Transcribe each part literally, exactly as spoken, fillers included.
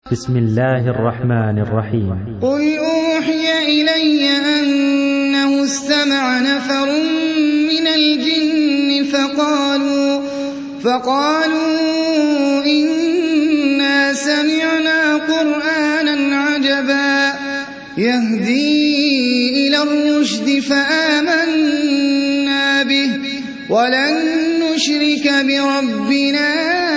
بسم الله الرحمن الرحيم. قل أوحي إلي أنه استمع نفر من الجن فقالوا, فقالوا إنا سمعنا قرآنا عجبا يهدي إلى الرشد فآمنا به ولن نشرك بربنا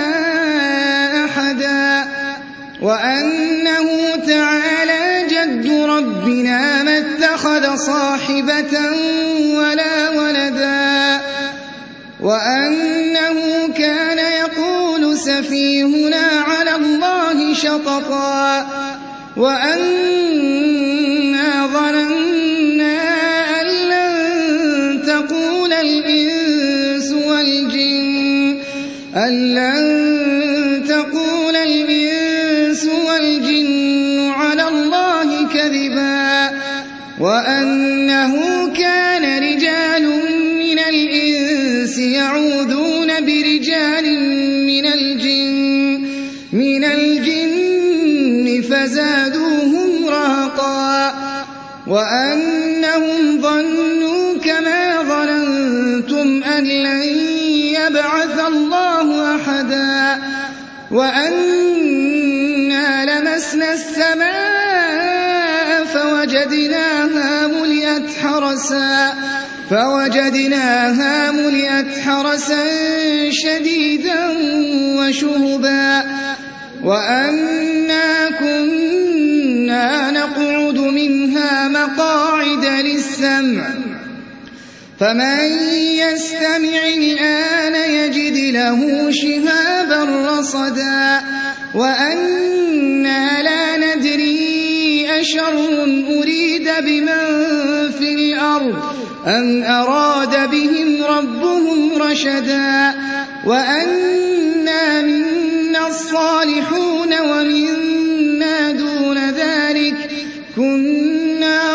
أحدا وأنه تعالى جد ربنا ما اتخذ صاحبة ولا ولدا وأنه كان يقول سفيهنا على الله شططا وأنا ظننا أن لن تقول الإنس والجن أن لن تقول الإنس والجن على الله كذبا وأنه كان رجال من الإنس يعوذون برجال من الجن من الجن فزادوهم رهقا وأنهم ظنوا كما ظننتم أن لن يبعث الله أحدا وأنا لمسنا السماء فوجدناها ملئت حرسا فوجدناها ملئت حرسا شديدا وشهبا وأنا كنا نقعد منها مقاعد للسمع فمن يستمع الآن يجد له شهابا رصدا وأنا لا ندري أشر أريد بمن في الأرض أم أراد بهم ربهم رشدا وأنا منا الصالحون ومنا دون ذلك كنا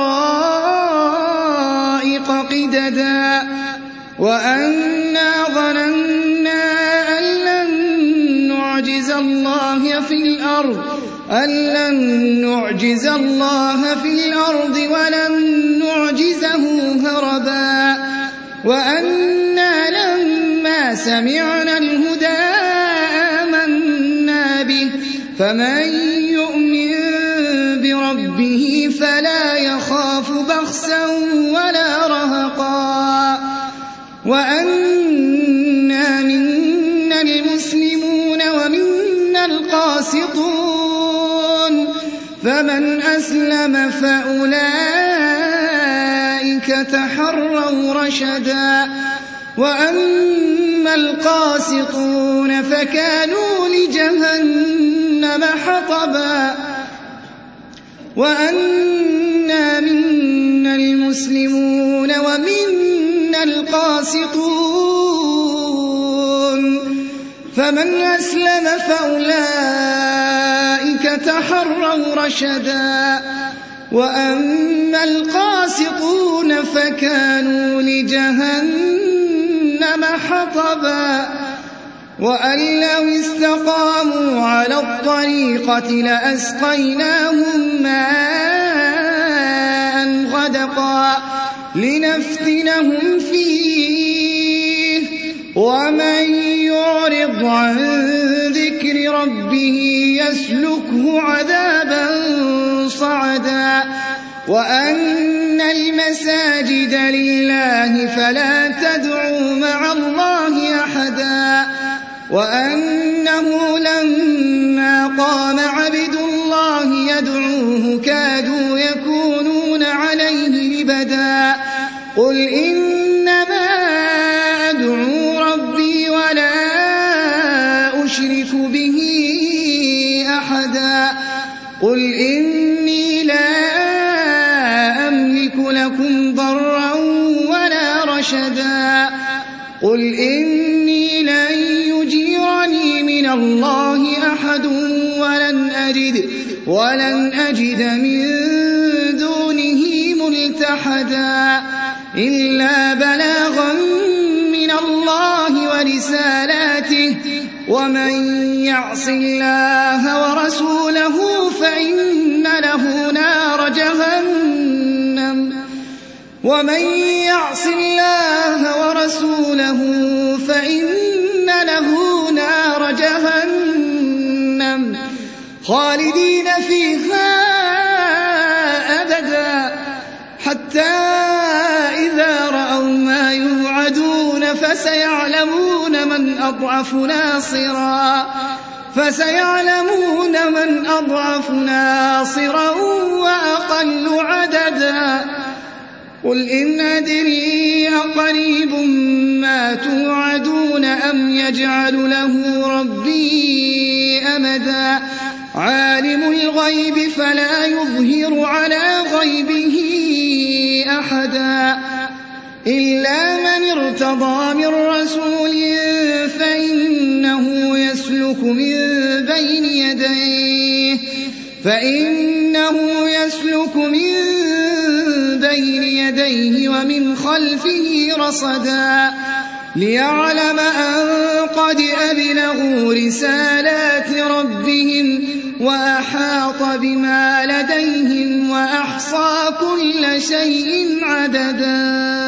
طرائق قددا وأنا ظننا أن لن نعجز الله في الأرض أن لن نعجز الله في الأرض ولن نعجزه هربا وأنا لما سمعنا الهدى آمنا به فمن يؤمن بربه فلا يخاف بخسا ولا رهقا وأنا منا المسلمون ومنا القاسطون فمن أسلم فأولئك تحروا رشدا وأما القاسطون فكانوا لجهنم حطبا وأنا منا المسلمون ومنا القاسطون فمن أسلم فأولئك تحروا رشدا وأما القاسطون فكانوا لجهنم حطبا وأن لو استقاموا على الطريقة لأسقيناهم ماء غدقا لنفتنهم فيه ومن يعرض عن ذكر ربه يسلكه عذابا صعدا وأن المساجد لله فلا تدعوا مع الله أحدا وأنه لما قام عبد الله يدعوه كادوا يكونون عليه لبدا قل إنما أدعو ربي ولا أشرك به أحدا قل إني لا أملك لكم ضرا ولا رشدا قل إني لن يجيرني من الله أحد ولن أجد ولن أجد من دونه ملتحدا إلا بلاغا من الله ورسالاته ومن يعص الله ورسوله فإن له نار جهنم ومن يعص الله ورسوله فإن له نار جهنم خالدين فيها أبدا حتى إذا رأوا ما يوعدون فسيعلمون من أضعف ناصرا فسيعلمون من أضعف ناصرا وأقل عددا قل إن أدري أقريب ما توعدون أم يجعل له ربي أمدا عالم الغيب فلا يظهر على غيبه أحدا إلا من ارتضى من رسول فإنه يسلك من بين يديه فإنه يسلك من بين يديه ومن خلفه رصدا ليعلم أن قد أبلغوا رسالات ربهم وأحاط بما لديهم وأحصى كل شيء عددا.